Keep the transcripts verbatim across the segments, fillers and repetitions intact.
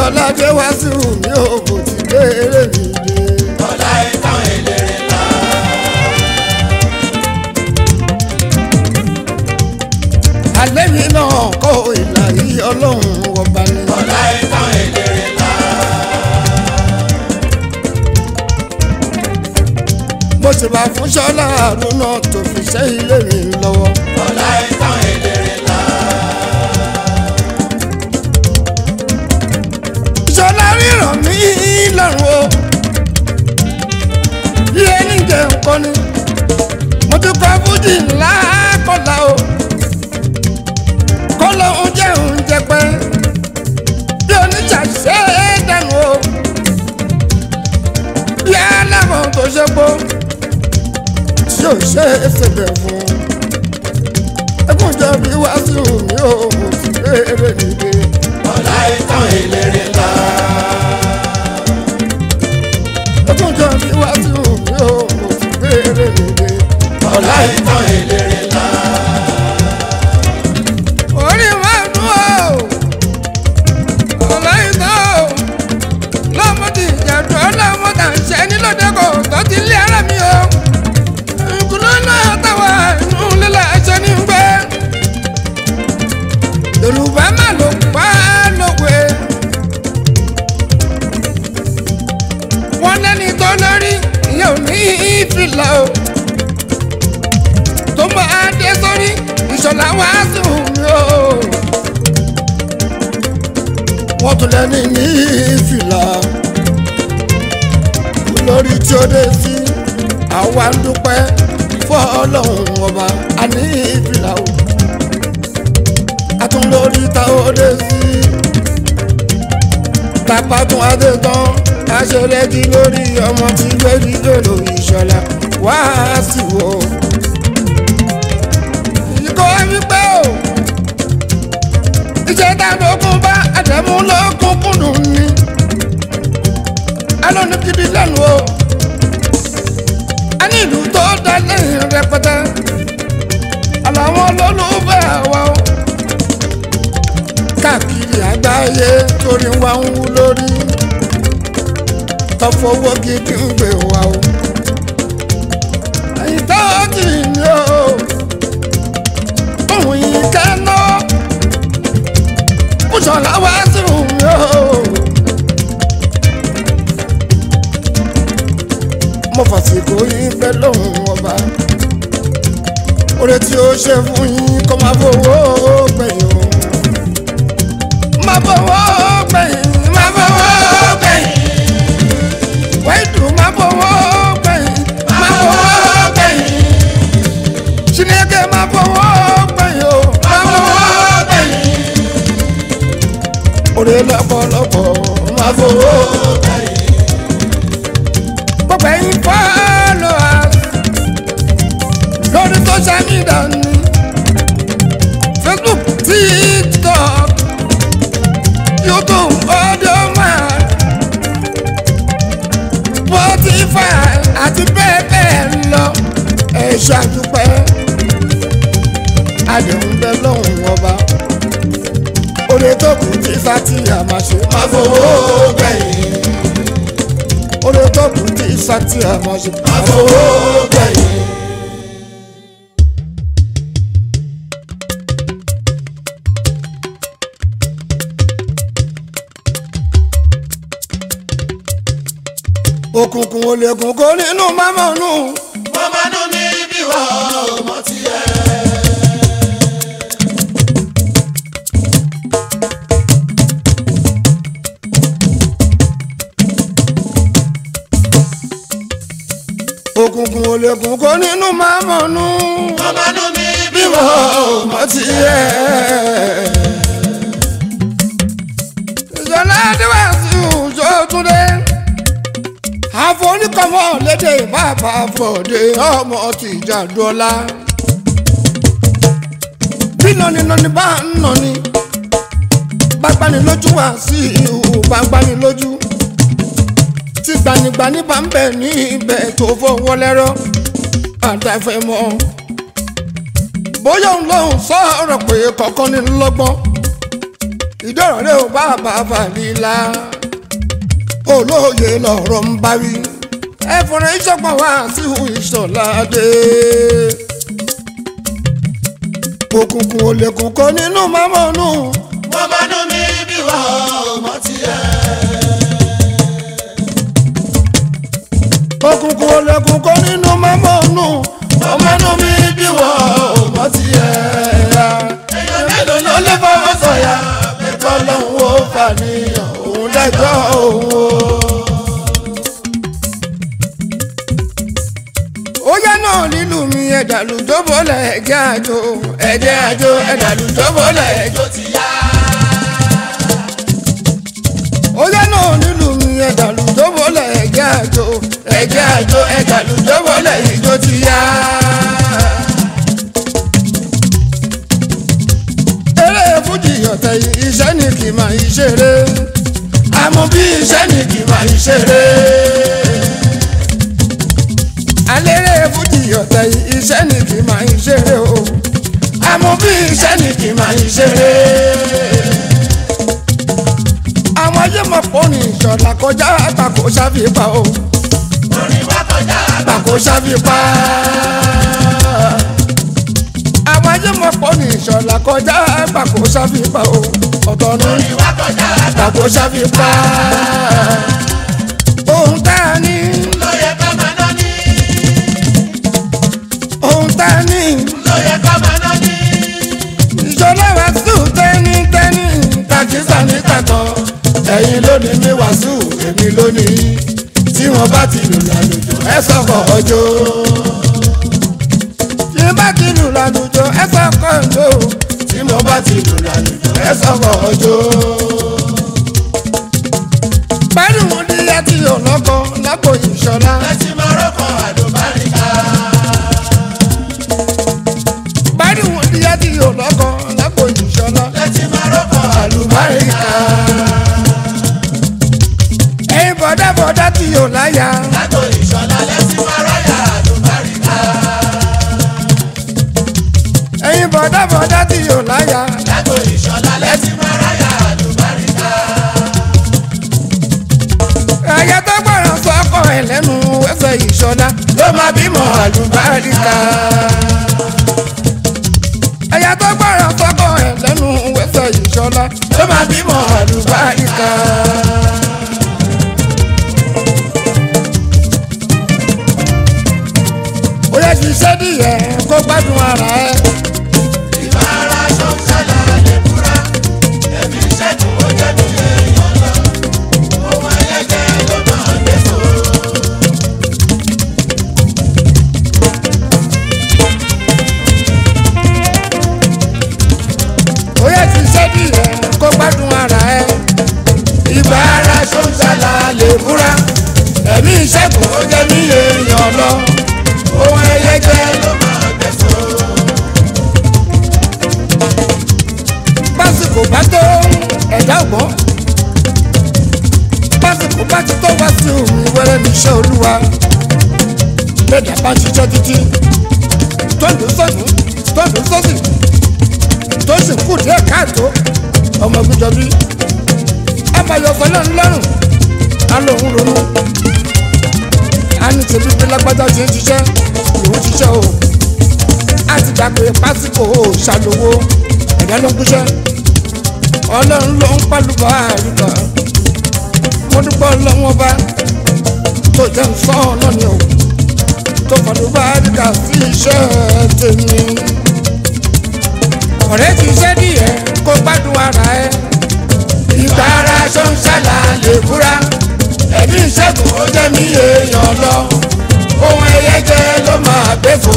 ìṣọ̀lá dé wá sí mi ò kò ti béèrè mi dé. ọ̀la ìtàn eléré ńlá. alẹ́ mi náà kọ́ ìlà yìí ọlọ́run ọba ni. ọ̀la ìtàn eléré ńlá. mo ti bá fún ṣọlá àrùnà tó fi ṣe ilé mi lọ́wọ́. ọ̀la ìtàn eléré ńlá. ṣọlá ríran mi lọ́rùn o bí ẹni jẹ nǹkan ni mo ti kọ́ fújì ńlá kọ́lá o kọ́lá oúnjẹ oúnjẹ pẹ́ bí oníṣàṣẹ́ dànù o bí aláwọ̀ tó ṣe pọ̀ tí ò ṣe é ṣèbẹ̀ fún ẹkúnjọ bí wá sí omi ò mo ti béèrè nìgbé. ọ̀la ìtàn eléré ńlá. ẹkúnjọ bí wá sí omi ò mo ti béèrè nìgbé. ọ̀la ìtàn eléré ńlá. orí máa dùn ó ọ̀la ìtàn ó lọ́mọdé ìjàdùn ọlọ́mọdé àṣẹ nílòdẹ́kọ̀ tó ti lé ara mi o ìkùnà náà táwa inú lílẹ̀ ẹ̀ṣẹ̀ ní gbé Yorùbá má ló pa lówe wọ́n lẹ́ni tó lórí ìyẹn ò ní ìfìlà o tó máa dé sórí ìṣọ̀lá wá sùn mí o wọ́n tún lẹ́ni ní ìfìlà lórí tí ó dé sí àwa ń dúpẹ́ fún Ọlọ́run ọba a ní ìfìlà o a tún lórí tá ó dé sí tápá tún adé tán a ṣe rẹ́gí lórí ọmọ tí gbẹ́rí lòlò ìṣọ̀lá wá sí wo ìkọ́ wípé o iṣẹ́ tá lókun bá àtẹ̀mú lókun kùnú ni alónú gidi lẹ́nu o a ní ìlú tó dá lẹ́yìn rẹpẹtẹ àlàwọn olólùfẹ́ wa o káàkiri àgbáyé torí wa ń wú lórí tọ́fọwọ́ gidi ń gbé wa o ẹ̀yìn tó kì í ní o òun yìí kẹ́ná Ṣọlá wá sí mi o mo fàsìkò yín fẹ́ lóhùn ọba oore tí ó ṣe fún yín kó má fowó gbẹ̀yìn o má fowó gbẹ̀yìn má fowó gbẹ̀yìn wẹ́ẹ̀dù má fowó gbẹ̀yìn má fowó gbẹ̀yìn Chineke má fowó gbẹ̀yìn o má fowó gbẹ̀yìn oore lọ́pọ̀lọpọ̀ má fowó gbẹ̀yìn. Gbẹ̀yìn followers lórí social media ni Facebook, TikTok, YouTube, Audiomack, Spotify àti bẹ́ẹ̀ bẹ́ẹ̀ lọ ẹ ṣàdúpẹ́ àdéhùn bẹ́ẹ̀ lọ́hùn ọba oore tó kù tí sátìyà máa ṣe máa fowó gbẹ̀yìn oore tó kù tí sátìyà máa ṣe máa fowó gbẹ̀yìn. òkùnkùn ò lè kún kó nínú mámọ́nù. mọ́mọ́nù ní bí wọ́n ò mọ̀ tiẹ̀. òkùnkùn ò lè kún kó nínú mámọ́nù. mọ́mọ́nù ní bí bí wọ́n wọ́n ò ò mọ̀ tiẹ̀. ìṣọ̀lá adéwàsí Òṣòtúndé àforíkọ́mọ́ lédè bàbá fọ̀dé ọmọ Tìjàdùọlá bí nọ́nínọ́ní bá ń nọ́ni bàgbani lójú wá sí ìhù bàgbani lójú tí gbanigbani bá ń bẹ̀ ní ibẹ̀ tó fọwọ́ lẹ́rọ́ àdáfẹ́ mọ́ bóyá òun lòun sọ̀rọ̀ pé kọ̀ọ̀kan ní lọ́gbọ́n ìdọ̀rọ̀lẹ́ ò bá bàbá líla olóye lọ̀rọ̀ ń bá wí ẹ̀fọ́nrẹ́ ìṣọ̀pọ̀ wá sí Ìṣọ̀ládé òkùnkùn ò lè kún kó nínú mọ́mọ́nù mọ́mọ́nù mi bí wọ́n ọmọ tiẹ̀. òkùnkùn ò lè kún kó nínú mọ́mọ́nù mọ́mọ́nù mi bí wọ́n ọmọ tiẹ̀. èèyàn mélòó ló lè fọwọ́ sọ̀yà ẹ̀kọ́ lọ́hùn ó fàníyàn òun lẹ́jọ́ òun o. ó yá náà nílùú mi ẹ̀dà lùdóbólẹ̀ ẹ̀jẹ̀ àjò ẹ̀jẹ̀ àjò ẹ̀dà lùdóbólẹ̀ ẹ̀jọ̀ ti yá. ó yá náà nílùú mi ẹ̀dà lùdóbólẹ̀ ẹ̀jẹ̀ àjò ẹ̀jẹ̀ àjò ẹ̀dà lùdóbólẹ̀ ẹ̀jọ̀ ti yá. eré fújì ọ̀tẹ̀ yìí iṣẹ́ ni kì í máa ń ṣeré àmọ́ bí iṣẹ́ ni kì í máa ń ṣeré. alẹ́rẹ́ fújì ọ̀tẹ̀ yìí iṣẹ́ ni kì í máa ń ṣeré o àmọ́ bí iṣẹ́ ni kì í máa ń ṣeré. àwọn ayé mọ̀ pọ̀ ní Ìṣọ̀lá kọjá àgbàkó ṣàfipá o orin wa kọjá àgbàkó ṣàfipá. àwọn ayé mọ̀ pọ̀ ní Ìṣọ̀lá kọjá àgbàkó ṣàfipá o ọ̀tọ̀ ní orin wa kọjá àgbàkó ṣàfipá. ohun tá a ní ló yẹ ká máa ná ní. ohun tá a ní ló yẹ ká máa ná ní. Ìṣọ̀lá Wàsíù tẹ́ni tẹ́ni tàkísà ní tàtọ̀ ẹ̀yin lónìí mi Wàsíù èmi lónìí tí wọ́n bá ti lù lálùjọ ẹ sọ̀kọ̀ ọjọ́ tí wọ́n bá ti lù lálùjọ ẹ sọ̀kọ̀ ọjọ́ tí wọ́n bá ti lù lálùjọ ẹ sọ̀kọ̀ ọjọ́. pẹ̀lú díẹ̀ tí yóò lọ́kọ̀ lápò Ìṣọ̀lá. láti máa rọ́kọ̀ àlùbáríkà. pẹ̀lú díẹ̀ tí yóò lọ́kọ̀ lápò Ìṣọ̀lá. láti máa rọ́kọ̀ àlùbáríkà. ẹ̀yin bọ̀dá bọ̀dá tí yóò láyà. lágbo Ìṣọ̀lá láti máa ráyà àlùbáríkà. ẹ̀yin bọ̀dá bọ̀dá tí yóò láyà. lágbo Ìṣọ̀lá láti máa ráyà àlùbáríkà. ẹ̀yà tó gbọ́ràn sọ́kọ̀ ẹ̀ lẹ́nu ẹsẹ̀ Ìṣọ̀lá ló máa bímọ àlùbáríkà. ẹ̀yà tó gbọ́ràn sọ́kọ̀ ẹ̀ lẹ́nu ẹsẹ̀ Ìṣọ̀lá ló máa bímọ àlùbáríkà. ó yẹ kí iṣẹ́ díẹ̀ kó gbádùn ara ẹ̀. ìbára ṣọ́ṣẹ́lá lè búra. ẹ̀mí ìṣẹ́gun ó jẹ́ mi èèyàn lọ. ohun ẹlẹ́jẹ̀ ló máa gbé so. ó yẹ kí iṣẹ́ díẹ̀ kó gbádùn ara ẹ̀. ìbára ṣọ́ṣẹ́lá lè búra ẹ̀mí ìṣẹ́gun ó jẹ́ mí èèyàn lọ. ohun ẹlẹ́jẹ̀ ló máa gbé so. básìkò bá tó ẹ̀dá ògbọ́n básìkò bá ti tó wá sí omi wẹ́rẹ́ níṣẹ́ Olúwa lẹ́dà bá ṣiṣẹ́ títí tó ń dún sọ́dún tó ń dún sọ́sì tó sì kù díẹ̀ káàtó ọmọ gbíjọbí abayọ̀fọ́ náà ńlọ́rùn á lóun ronú á ní tèmi pé lágbájá ti ń ṣiṣẹ́ òun ṣiṣẹ́ o á ti gbàgbé pásíkò ṣàlówó ẹ̀dá ló ń kúṣẹ́ ọlọ́run ló ń pàlùbọ̀ àrùbọ̀ mo dúpọ̀ lọ́wọ́ bá tó jẹ́ ń sọ ọ́ náà ni o tó fàlùbọ̀ àdìgà sí iṣẹ́ tèmi ọ̀rẹ́ ti iṣẹ́ díẹ̀ kó gbádùn ara ẹ̀ ìbára ṣọ́nṣálà lè búra ẹ̀mí ìṣẹ́gun ó jẹ́ mi èèyàn lọ ohun ẹyẹ jẹ́ ló máa gbé fò.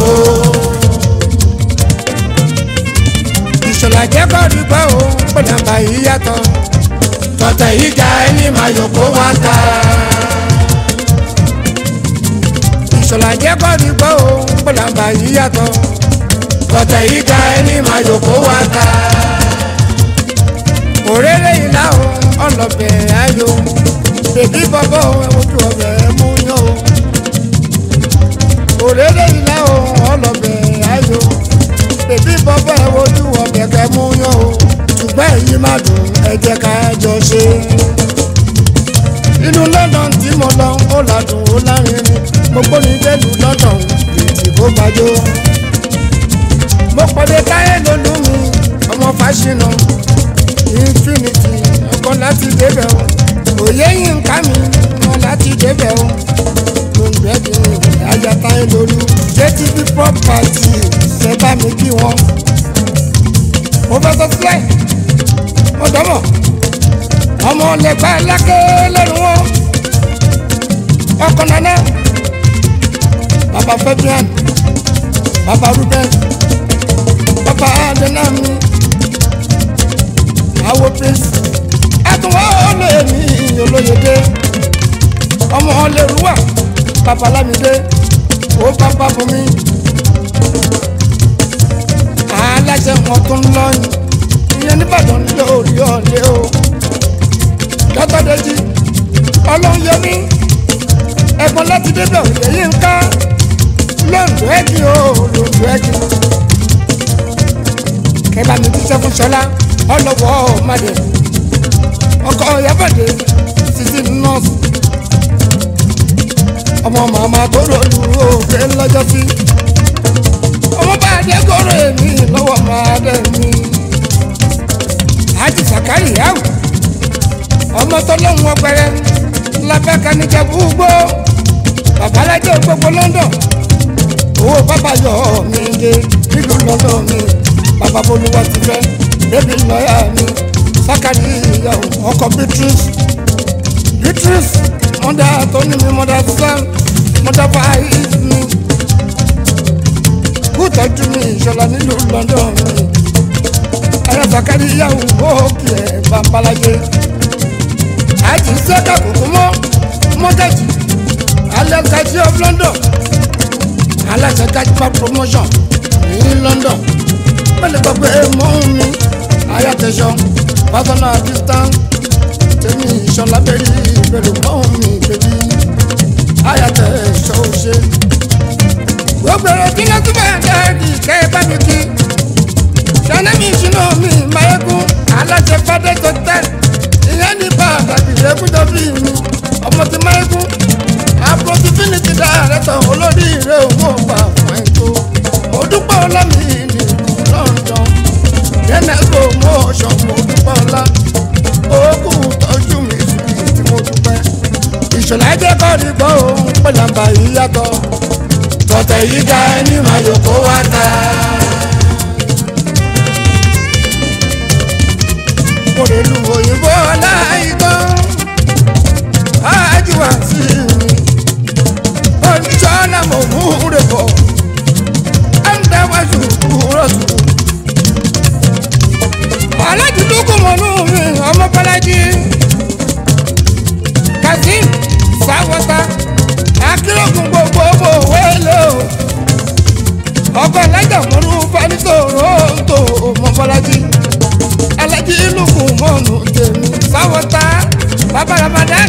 Ìṣọ̀lá jẹ́ kọ́ dúpẹ́ o pọ̀nàmbà yìí yàtọ̀ tọ̀tẹ̀ yìí ga ẹni máa yòókó wá ta. Ìṣọ̀lá jẹ́ kọ́ dúpẹ́ o pọ̀nàmbà yìí yàtọ̀ tọ̀tẹ̀ yìí ga ẹni máa yòókó wá ta. òrèrè ìlà o ọlọ́bẹ̀ ayò bèbí bọ́bọ́ ojú ọbẹ̀ mú yán o. òrèrè ìlà o ọlọ́bẹ̀ ayò bèbí bọ́bọ́ ojú ọbẹ̀ kẹ́ mú yán o. ṣùgbọ́n èyí má dùn ẹ jẹ́ ká jọ ṣe. inú London tí mo lọ ó ládùn ó lárinrin mo gbóni délùú London ètì kó gbàjọ. mo pàdé táyé lólú mi ọmọ fásinà Infinity ọkọ láti débẹ̀ o òye yìí ń ká mi ọmọ láti débẹ̀ o ló ń bẹ́ẹ̀ bí ajá táyé lólú J T B property ṣe bá mi kí wọn. mo fẹ́ sọ sílẹ̀ mo dọ́mọ̀ ọmọ lẹ́gbẹ́ lákẹ́ lẹ́nu wọn ọkọ̀ nana baba Fabian baba Ruben baba Adenami awo prince ẹtùwọ́ olóyèmí olóyèdè ọmọ ọlẹ́rúwà baba Lamide ó bàbá Bùnmi aláṣẹ wọn tó ń lọyìn ìyẹn nìbàdàn lórí ọ̀lẹ́ o lọ́tọ̀dẹ́jì ọlọ́run yẹmí ẹ̀gbọ́n láti débẹ̀ òye yìí ń ká lóńdó ẹ̀gì o lóńdó ẹ̀gì kẹbà mi jíṣẹ́ fún ṣọlá ọlọ́wọ́ ọ̀madẹ ọkọ̀ ìyábọ̀dé sisi nọ́ọ̀sì ọmọ màmá tó rọlù òkè lọ́jọ́ sí ọmọ bá dé kóró èmi lọ́wọ́ máa dẹ̀ mí àti sàkárì yàwó ọmọ tọ́lọ́hún ọgbẹ́rẹ́ lábẹ́ kanijẹ́ gbogbo babalájẹ́ gbogbo London owó bàbá yọ mí dé nílùú London mi bàbá bolúwa ti fẹ́ débi lọ́yà mi sákàdí ìyàwó ọkọ̀ Beatrice Beatrice mọ́dà tó ní mi mọ́dà sam mọ́dà fàáyé mi kú tọ́jú mi ìṣọ̀lá nílùú London mi ayọ̀ sákàdí ìyàwó òkè ẹ̀ bàbálájẹ́ àti sẹ́kà kòkó mọ́ mọ́tẹ́jì alẹ́kàtì of London aláṣẹ Gajima promotion ní London pẹ̀lú gbogbo ẹ̀mọ́ mi ayàtẹ̀sọ personal assistant tèmi ìṣọ̀lá bẹ̀rẹ̀ ìbẹ̀rẹ̀ mọ́ mi bẹ̀bí ayàtẹ̀sọ ṣe. gbogbo ẹ̀rọ kí ló túbọ̀ dáàdì kẹ́ ẹ bá mi kí sanami ìṣúná mi máyégún aláṣẹ fàdé tó tẹ̀ ìyẹn ní pàtàkì ìrẹ́kújọ bí mi ọmọ ti máyégún Afrofinity director olórí ìrẹ́ owó pa fún ẹ̀tọ́ òdúpọ̀ ọlọ́mì ní London yẹnẹ́gbò motion mo dúpọ̀ ọlá òkú tọ́jú mi sí tí mo dúpẹ́ ìṣọ̀lá ẹ̀jẹ̀ kọ́ ní gbọ́ òun pẹ̀lẹ́mbà yìí yàtọ̀ tọ̀tẹ̀ yìí ga ẹni máa yòókó wá ta. Òrèlú òyìnbó aláìgbọ́n ájúwà sí mi oníṣọ́nà mo mú rẹ̀ bọ̀ ẹ̀ńdáwájú rọ̀tù. alájùdúkú mọ̀nú mi ọmọ Bọ́lájí Kazeem Sáwọ́tà akérògùn gbogbogbò wẹ́lẹ̀ o ọkọ̀ alájà mọ̀nú fanitòrò tó ọmọ Bọ́lájí alájí lùkù mọ̀nù tèmi Sáwọ́tà bàbá Ramadan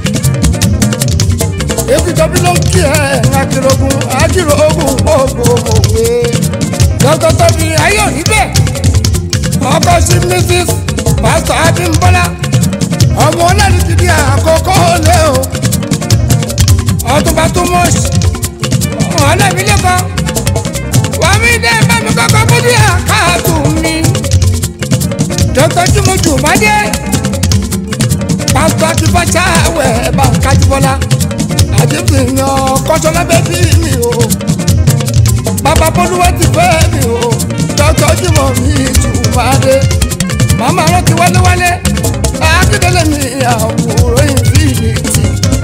èkìtọ́bí ló ń kí ẹ akérògùn akérògùn gbogbo òwe dọ́kítọ́ bí ayé òní bẹ́ẹ̀ ọkọ̀ sí Mrs Pastor Abímbọ́lá ọmọ ọlọ́run ti di àkọ́kọ́ lé o ọtúnba tó mọ́ọ̀sì ọ̀lẹ́bí lẹ́kọ̀ọ́ wàmí dé bá mi kọ́kọ́ bó di àkáàtù mi dọ́kítọ́ jùmọ̀jù májẹ́ Pastor akífọ́sá wẹ̀ bá ń kájúbọ́lá àdébìyàn kọ́sọ́lá bẹ́ẹ̀ bí mi o bàbá bolúwa ti fẹ́ mi o dọ́kítọ́ jùmọ̀ mi jùmọ̀dé màmá rántí wálé wálé akíndélé mi àwòrán Infinity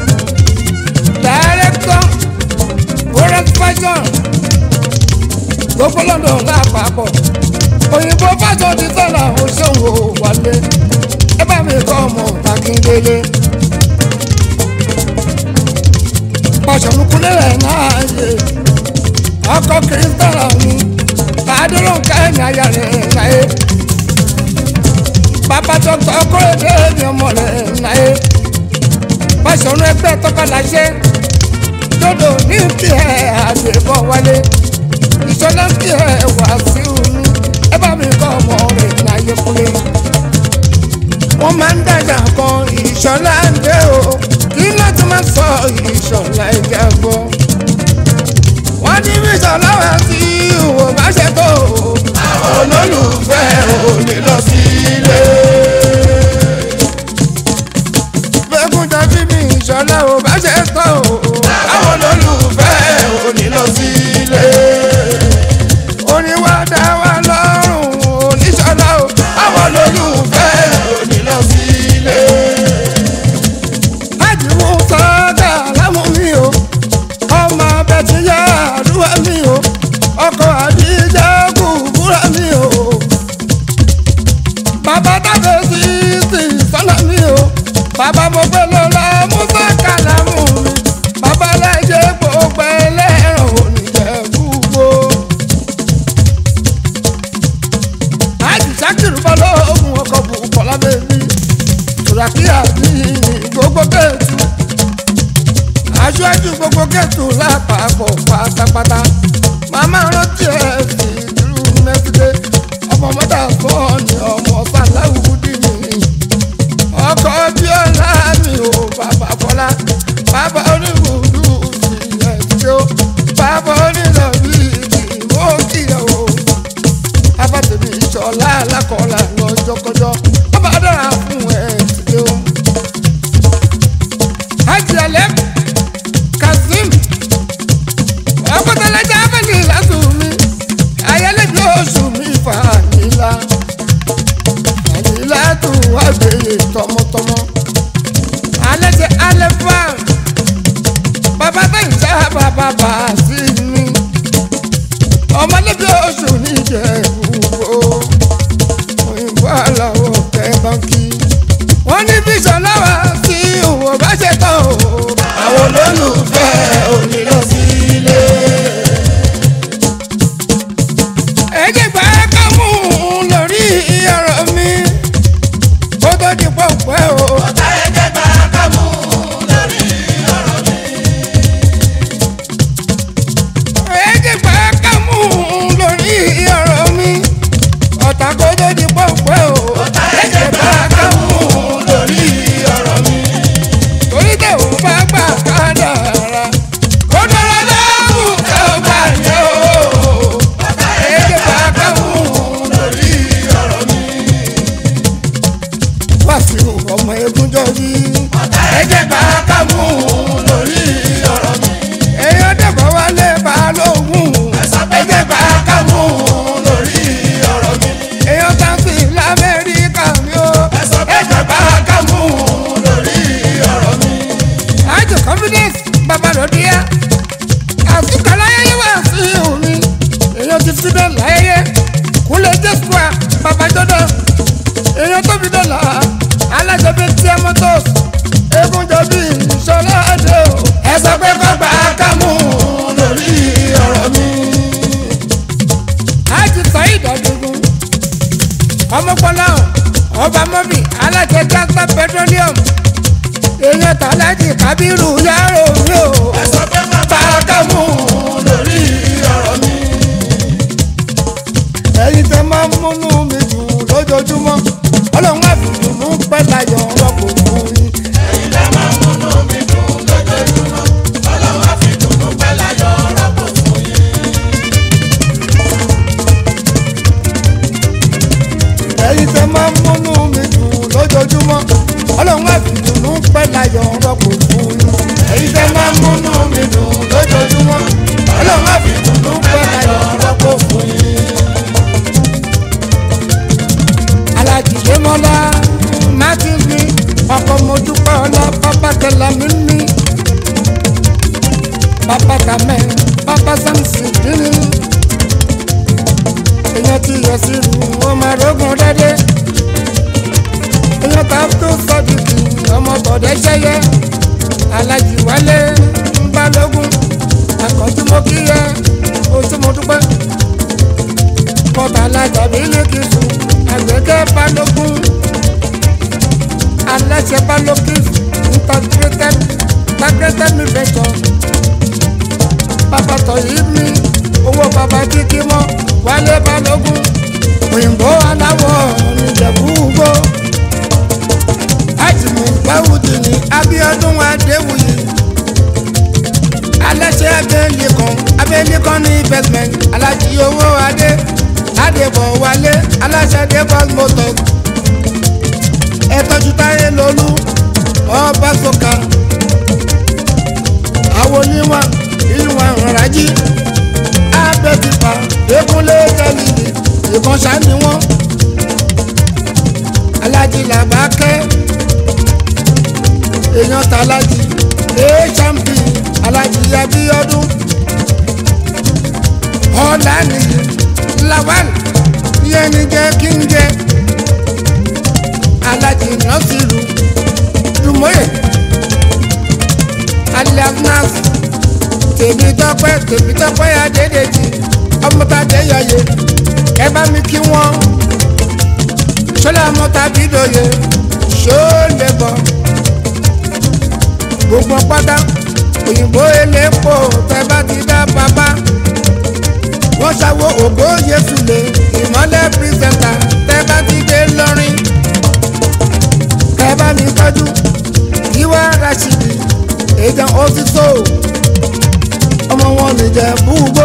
director orange fashion gbogbo London lápapọ̀ òyìnbó fashion ti sọ̀rọ̀ òṣèwò wálé ẹ bá mi kọ́ ọmọ Akíndélé pàṣẹmú kúlẹ̀ rẹ̀ náà yé ọkọ̀ kìrìsìtàrà mi àdúrà kẹ́hìn ayà rẹ̀ náà bàbá dọ́kítọ̀ Kórédé mi ọmọ rẹ̀ náà pàṣẹmú ẹgbẹ́ tọ́kọ̀láṣẹ́ dodo ní kí ẹ àgbẹ̀bọ̀ wálé ìṣọ́lá kí ẹ wá sí omi ẹ bá mi kọ́ ọmọ rẹ̀ náà yẹ kúlẹ̀ wọ́n máa ń dájà kan ìṣọ̀lá ń dé o kí ló tún máa sọ ìṣọ̀lá ìjàgbọ́. wọ́n ní bí ìṣọ̀lá wá sí ìwò bá ṣe tó o àwọn olólùfẹ́ ò ní lọ sílé. gbẹ́gunjọ bí mi ìṣọ̀lá ò bá ṣe tó o àwọn olólùfẹ́ ò ní lọ sílé. oníwà dá wa lọ́rùn oníṣọ̀lá o àwọn olólùfẹ́ ò ní lọ sílé. májìmú sọ́dà lámú mi o ọmọ abẹ ti yá àdúrà mi o ọkọ àdíjà kù búra mi o bàbá dábẹ́ sí sí sọ́nà mi o bàbá mo gbé lọ́la musa kàlámù mi bàbá láìjẹ́ gbogbo ẹlẹ́ràn oníjẹ́ gbogbo. àjì sákìrì balógun ọkọ̀ bù kọ́lá bẹ́bí tùràkì àbí gbogbo kẹ́ẹ̀tù aṣáájú gbogbo kẹ́ẹ̀tù lápapọ̀ pátápátá màmá rántí ẹ̀ sí ìdúró mẹ́sídẹ́ ọmọ mọ́tà fọ́ọ̀nì ọmọ sàláwùdí mi ọkọ̀ bíọ́lá mi ò bàbá fọlá bàbá oníbùdó sí ẹ̀sìó bàbá onílọ̀bí ìdìbò kíyà o bàbá tèmi ìṣọ̀lá alákọ̀ọ́lá lọ́jọ́kọjọ́ bàbá dára fún ẹ̀sìó. Hajj Alem Kazeem ọkọ̀tẹ̀lẹ́jà abẹ́lé látùmí ayẹlẹ́bí oṣù mi fànílà fànílà tó wá gbèrè tọmọtọmọ alẹ́jẹ alẹ́fà bàbá tẹ̀yìn sábà bàbá sí mi ọmọlẹ́bí oṣù níjẹ̀bú òyìnbó aláwọ̀ kẹ́ báńkì wọ́n ní bíṣọ̀ láwa sí òwò bá ṣe tán o àwọn olólùfẹ́ ò ní lọ sílé. ẹ̀jẹ̀ gbà ká mú un lórí ọ̀rọ̀ mi kó tó di pọ̀pẹ́ o. ọ̀tá ẹ̀jẹ̀ gbà ká mú un lórí ọ̀rọ̀ mi. ẹ̀jẹ̀ gbà ká mú un lórí ọ̀rọ̀ mi ọ̀tá kó tó di pọ̀pẹ́ o. ọ̀tá ẹ̀jẹ̀ gbà ká mú un lórí ọ̀rọ̀ mi. torí tẹ̀ ò bá gbà ká dára kó dára lọ́wọ́ ká ó gbà yẹ o. ọ̀tá ẹ̀jẹ̀ gbà ká mú un lórí ọ̀rọ̀ mi. Wàsíù ọmọ Egúnjọ́ bí. ọ̀tá ẹ̀jẹ̀ gbà ká mú un lórí ọ̀rọ̀ mi. èèyàn dẹ̀bọ̀ wálé balógun. ẹ̀jẹ̀ gbà ká mú un lórí ọ̀rọ̀ mi. èèyàn táǹsì lamẹ́ríkà mi o. ẹ̀jẹ̀ gbà ká mú un lórí ọ̀rọ̀ mi. àjò confidence babalọ́díà. àtúkà láyẹyẹ wà sí omi. èèyàn ti fi dán láyẹyẹ. kúlẹ̀ jẹ́ square babajọ́dọ̀. èèyàn tóbi dọ́là alájọbí tíá mọ́tòs. Egúnjọ́ bí ìṣọ̀lá àdé o. ẹ sọ pé kó gbà ká mú un lórí ọ̀rọ̀ mi. Hájì Saheed Adigun ọmọkọlá ọba mọ́bì alájẹ Jasper petroleum èèyàn tàlájì Kábírù yàrá òní o. ẹ sọ pé kó gbà ká mú un lórí ọ̀rọ̀ mi. ẹ̀yin tẹ́ máa ń múnú mi dùn lójoojúmọ́ ọlọ́run àfìdùnnú pẹ́ láyọ̀ rọ́pò fún yín. ẹ̀yin lẹ máa múnú mi dùn lójoojúmọ́ ọlọ́run á fi dùnnú pẹ́ láyọ̀ rọ́pò fún yín. ẹ̀yin tẹ́ máa ń múnú mi dùn lójoojúmọ́ ọlọ́run àfìdùnnú pẹ́ láyọ̀ rọ́pò fún yín. ẹ̀yin tẹ́ máa ń múnú mi dùn lójoojúmọ́ ọlọ́run àfìdùnnú pẹ́ láyọ̀ rọ́pò fún yín. alájìlé mọ́lá martin ní ọkọ̀ mojúpẹ́ ọlá pápá tẹ̀lá mi ní pápá tàmẹ́ pápá sáǹsì nínú èèyàn ti yọ sí ìlú ọmọ arógun dẹ́dẹ́ èèyàn tá tó sọ́dìkì ọmọ bọ̀dẹ́ jẹ́yẹ alájì wálé ń balógun àkọ́tí mo kí yẹ oṣù mo dúpẹ́ kọ́tà alájà bí lẹ́kìtù àgbẹ̀kẹ́ balógun aláṣẹ balógun integrated integrated mi venture bàbá tọ̀yí mi owó bàbá kíkí mọ́ wálé balógun òyìnbó aláwọ̀ níjẹ̀bú gbó Sàláwùdí ní Abíọ́dún Adéwuyì aláṣẹ Abẹ́lẹ́kan Abẹ́lẹ́kan ní investment Alájí owó adé Adébọ̀wálé aláṣẹ Adébọ̀ motors ẹ̀tọ́jú Táyé Lolú ọba sọ́ka àwọn oníwọ̀n ìwọ̀n ìrànlájí abẹ́tìpá Dékúnlé Kẹ́lìlì ìkànṣá ni wọ́n Alájí Làbákẹ́ èèyàn tàlájì hmp Alájí Abíọ́dún Ọláníyì Lawal yẹni jẹ kí n jẹ Alájí Nasiru Dùmóyè alias Tèmítọ́pẹ́ Tèmítọ́pẹ́ Adédèjì ọmọtàdé yọyè ẹ bá mi kí wọn ṣọlá mọtàbídòye ṣọlẹbọ gbogbo pátá òyìnbó elépo tẹ bá ti dá bàbá wọn ṣàwọ ògbó yẹsùlẹ ìmọ́lẹ̀ pírísẹńtà tẹ bá ti dé lọrin kẹ bá mi tọ́jú Gíwá Rashidi èèyàn òsìsò ọmọ wọn nìjẹ búgbó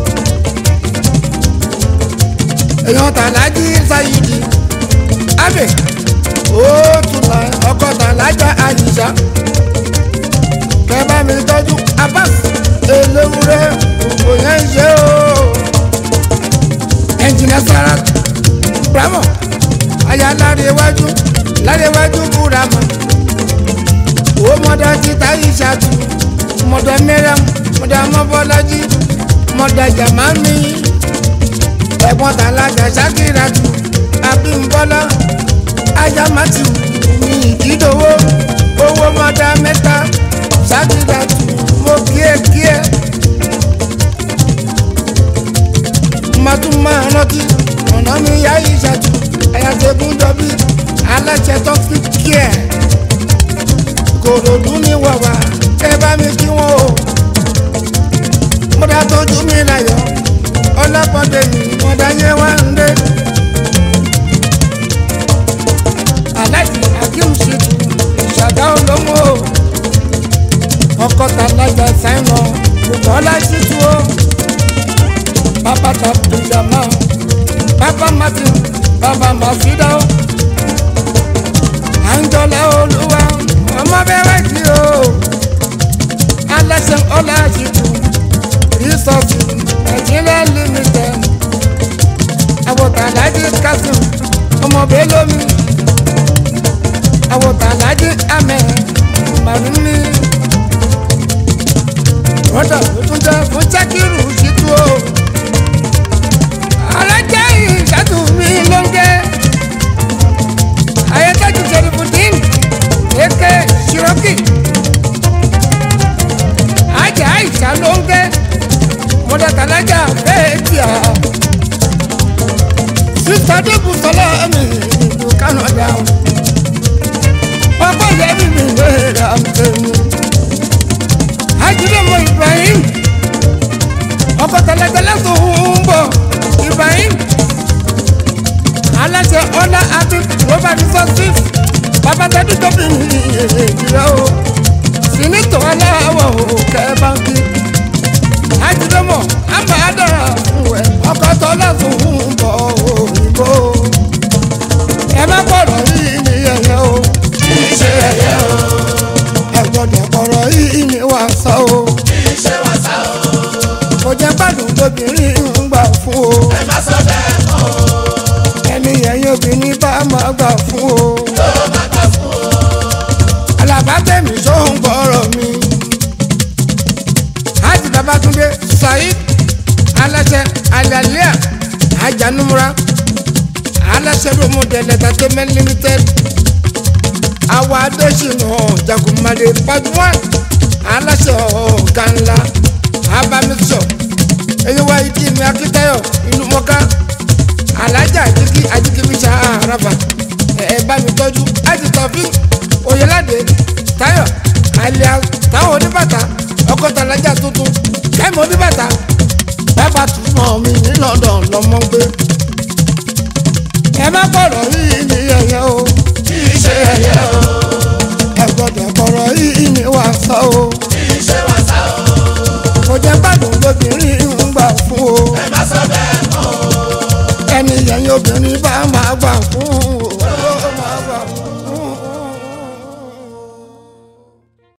èèyàn tàlájí Sáyídì Abe òtúnlá ọkọ tàlájà Àyíṣà kẹ bá mi tọ́jú Abbas eléwúrẹ́ gbogbo yẹn ń ṣe o ẹnjìnà Sarat Bravo aya Lárẹ̀wájú Lárẹ̀wájú Búramọ ó mọ̀dà títa Ìṣàtú mọ̀dà Mẹ́rẹ̀m mọ̀dà Mọ́bọ́lájí mọ̀dà Jàmánì ẹ̀gbọ́n tàlájà Ṣàkíràtù Abímbọ́lá aya Matthew ní Ìdídòwó owó mọ̀dà mẹ́ta Ṣàkíràtù mo kíẹ̀ kíẹ̀ màtún máa rántí ọ̀nà mi yá Ìṣàtú ẹ̀yàtẹ̀gùn dọ́bí aláṣẹ tó fi kíẹ̀ Kòròdú ní wàwà ẹ bá mi kí wọn o mọ̀dà tọ́jú mi láyọ̀ ọlọ́pàdé mi mọ̀dà yẹn wá ń dé Aláàjì Akeem Shitu Ìṣàgá olóńgbò ọkọ̀ tàlájà sáìnà Bùkọ́lá Shitu o bàbá tàbíjàmá bàbá Martin bàbá Màfídà o Àǹjọ́lá Olúwa ọmọ bẹ̀rẹ̀ tí o aláṣẹ Ọlá Shitu resource Nigeria limited àwòtàlájì Kasim ọmọ bẹ́lómi àwòtàlájì Ahmed Maruni rọ́dà tuntun jẹ́ fún Sakiru Shitu o alájẹ́ Ìṣàtú mi ló ń gẹ́ ayétájú Sherifuddin eke Shiroki ajá Àìṣà ló ń gẹ́ mọ̀dà tàlájà fẹ́ẹ̀tìyà sísá débù sọlá mi ìlú Canada ọkọ̀ yẹmi mi lóra tẹ̀mí ajídọ́mọ Ibrahim ọkọ̀ tàlájà lẹ́sùn ń bọ̀ Ibrahim aláṣẹ Ọlá àti Robert Sosif babatẹ́dú tó fi mi ìrẹ́ o sinitọ̀ aláwọ̀ òkè báńkì ajídọ́mọ àmàdàrà wẹ̀ ọkọ̀ tó lẹ́sùn ń bọ̀ òyìnbó ẹ má gbọ́dọ̀ yìí ní ẹ̀yẹ o kì í ṣe ẹ̀yẹ o ẹ gbọ́dọ̀ gbọ́dọ̀ yìí ní wàsá o kì í ṣe wàsá o kò jẹ́ gbádùn lóbìnrin ń gbà fún o ẹ má sọ bẹ́ẹ̀ mọ́ o ẹni ẹ̀yìn obìnrin bá máa gbà fún o ló má gbà fún o alábàtẹ́mi tó ń gbọ́rọ̀ mi Hájì Babátúndé Saheed aláṣẹ Alalia Ajanumura aláṣẹ Romodel Entertainment Limited àwọn Adésínà Jagunmalè part one aláṣẹ ọ̀gá ńlá abamisọ eyíwá ìdí mi Akíntayọ̀ ìlú mọ́ká alájà àjíkí àjíkíbíṣà àràfà ẹ bá mi tọ́jú Hájì Taofeek Oyèládé Táyọ̀ alias táwọn oníbàtà ọkọ̀ tàlájà tuntun kẹ́mi oníbàtà bàbá túmọ̀ mi ní London lọ́mọ gbé ẹ má gbọ́dọ̀ yìí